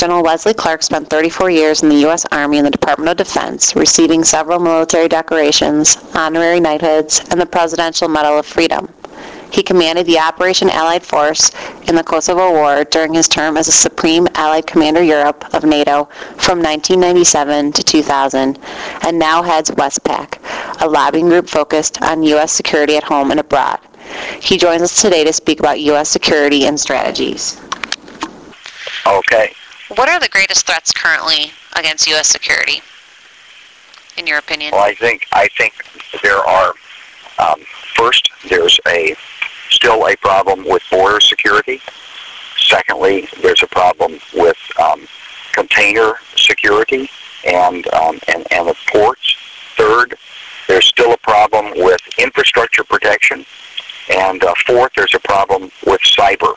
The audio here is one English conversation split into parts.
General Wesley Clark spent 34 years in the U.S. Army and the Department of Defense, receiving several military decorations, honorary knighthoods, and the Presidential Medal of Freedom. He commanded the Operation Allied Force in the Kosovo War during his term as a Supreme Allied Commander Europe of NATO from 1997 to 2000, and now heads WESPAC, a lobbying group focused on U.S. security at home and abroad. He joins us today to speak about U.S. security and strategies. Okay. What are the greatest threats currently against U.S. security, in your opinion? Well, I think there are. First, there's still a problem with border security. Secondly, there's a problem with container security and the ports. Third, there's still a problem with infrastructure protection. And fourth, there's a problem with cyber.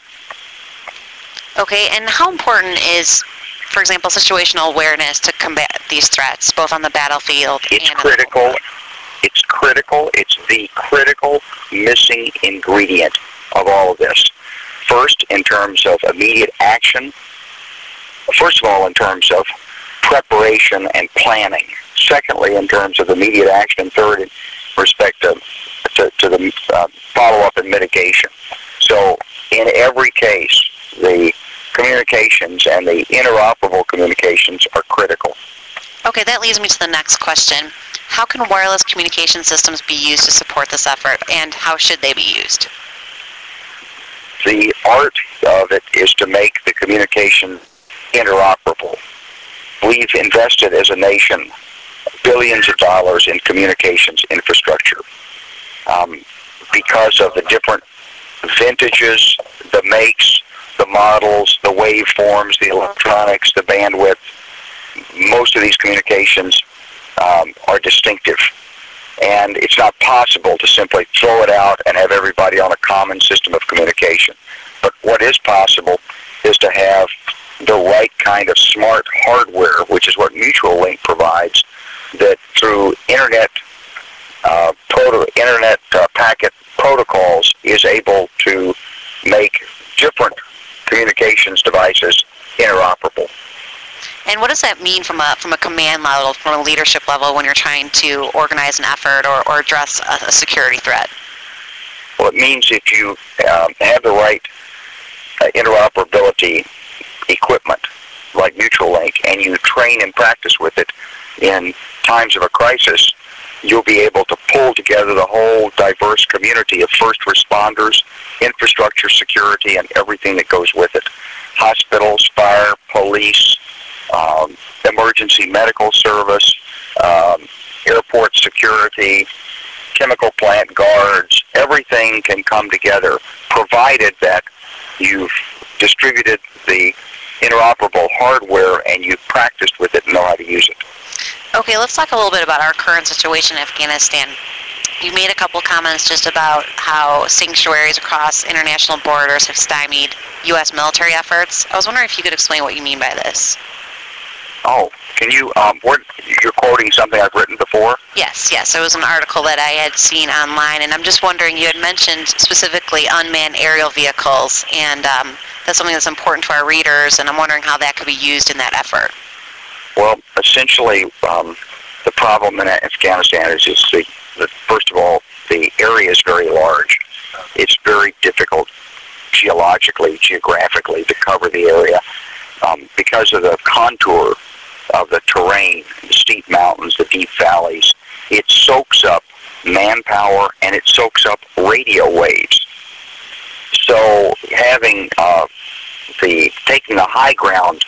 Okay, and how important is, for example, situational awareness to combat these threats, both on the battlefield and critical. It's critical. It's the critical missing ingredient of all of this. First, in terms of immediate action. First of all, in terms of preparation and planning. Secondly, in terms of immediate action. And third, in respect to the follow-up and mitigation. So, in every case, the communications and the interoperable communications are critical. Okay, that leads me to the next question. How can wireless communication systems be used to support this effort, and how should they be used? The art of it is to make the communication interoperable. We've invested as a nation billions of dollars in communications infrastructure because of the different vintages, the makes, the models, the waveforms, the electronics, the bandwidth. Most of these communications are distinctive. And it's not possible to simply throw it out and have everybody on a common system of communication. But what is possible is to have the right kind of smart hardware, which is what Mutual Link provides, that through internet packet protocols is able to make different communications devices interoperable. And what does that mean from a command level, from a leadership level, when you're trying to organize an effort or address a security threat? Well, it means if you have the right interoperability equipment, like Mutual Link, and you train and practice with it in times of a crisis, you'll be able to pull together the whole diverse community of first responders, infrastructure security, and everything that goes with it. Hospitals, fire, police, emergency medical service, airport security, chemical plant guards, everything can come together, provided that you've distributed the interoperable hardware and you've practiced with it and know how to use it. Okay, let's talk a little bit about our current situation in Afghanistan. You made a couple comments just about how sanctuaries across international borders have stymied U.S. military efforts. I was wondering if you could explain what you mean by this. Oh, can you, you're quoting something I've written before? Yes. It was an article that I had seen online, and I'm just wondering, you had mentioned specifically unmanned aerial vehicles, and that's something that's important to our readers, and I'm wondering how that could be used in that effort. Well, essentially, the problem in Afghanistan is first of all, the area is very large. It's very difficult geographically, to cover the area because of the contour of the terrain, the steep mountains, the deep valleys. It soaks up manpower and it soaks up radio waves. So having taking the high ground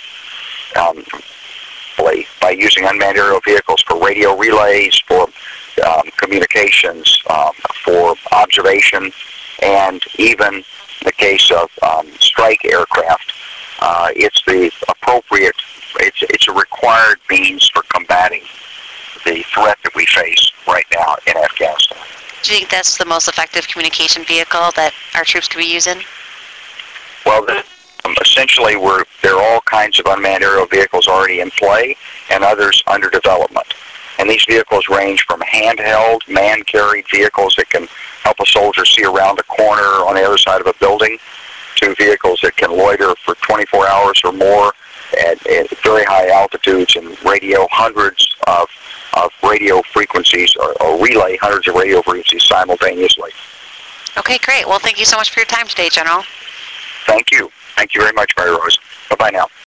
by using unmanned aerial vehicles for radio relays, for communications, for observation, and even in the case of strike aircraft, it's the appropriate, it's a required means for combating the threat that we face right now in Afghanistan. Do you think that's the most effective communication vehicle that our troops could be using? Well, essentially, there are all kinds of unmanned aerial vehicles already in play and others under development. And these vehicles range from handheld, man-carried vehicles that can help a soldier see around a corner on the other side of a building to vehicles that can loiter for 24 hours or more at very high altitudes and radio hundreds of radio frequencies, or relay hundreds of radio frequencies simultaneously. Okay, great. Well, thank you so much for your time today, General. Thank you. Thank you very much, Mary Rose. Bye-bye now.